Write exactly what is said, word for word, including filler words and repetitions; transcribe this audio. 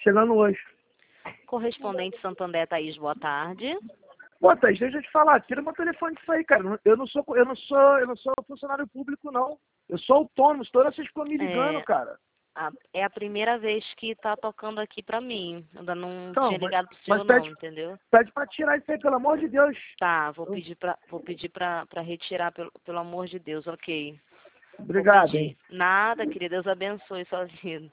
chegando hoje. Correspondente Santander, Thaís, boa tarde. Pô, Thaís, deixa eu te falar, tira meu telefone disso aí, cara. Eu não sou, eu não sou, eu não sou funcionário público, não. Eu sou autônomo, toda vocês ficam me ligando, É, cara. a, é a primeira vez que tá tocando aqui pra mim. Eu ainda não Então, tinha mas, ligado pro mas senhor não, pede, entendeu? pede pra tirar isso aí, pelo amor de Deus. Tá, vou pedir pra, vou pedir pra, pra retirar, pelo, pelo amor de Deus, ok. Vou Obrigado, pedir. hein. Nada, querida, Deus abençoe sua vida.